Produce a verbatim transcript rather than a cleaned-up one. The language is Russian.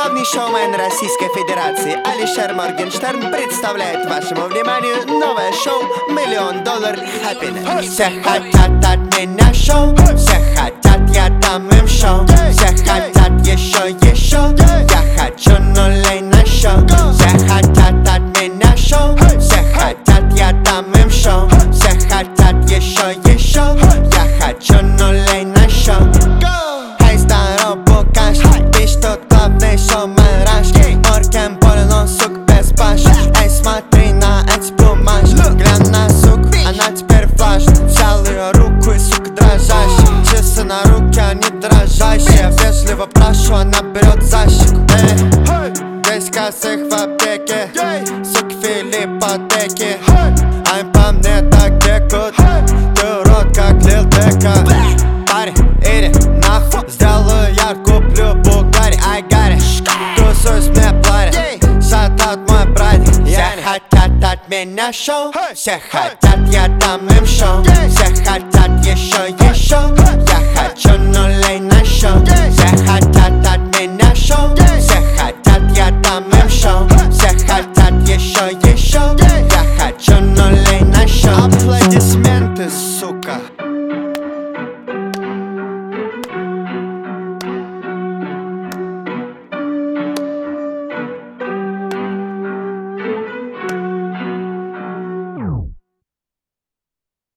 Главный шоумен Российской Федерации Алишер Моргенштерн представляет вашему вниманию новое шоу «Миллион долларов Happiness». Все хотят от меня шоу, все хотят, я дам им шоу. Все хотят еще, еще, я хочу нулей на шоу. Все хотят от меня шоу, все хотят, я дам им шоу. Все хотят еще, еще, я хочу нулей на шоу. Эй, здорово, Букаш, ты тут главный шоумен Раш. Оркем полен, он сук без баш. Эй, смотри на эти плюмаж, глянь на сук, она теперь флаш. Взял ее руку и сука дрожащая, часы на руке, они дрожащие. Вежливо прошу, она берет за щеку. Эй, здесь косых в аптеке, суки фили ипотеки. Ай, по мне так текут, ты урод как Лил Дека. Парень, иди нахуй, сделаю я, куплю Бугари, I got it. Тусуюсь, мне платят, шатаут мой братик. Все хотят от меня шоу, все хотят, я дам им шоу. Все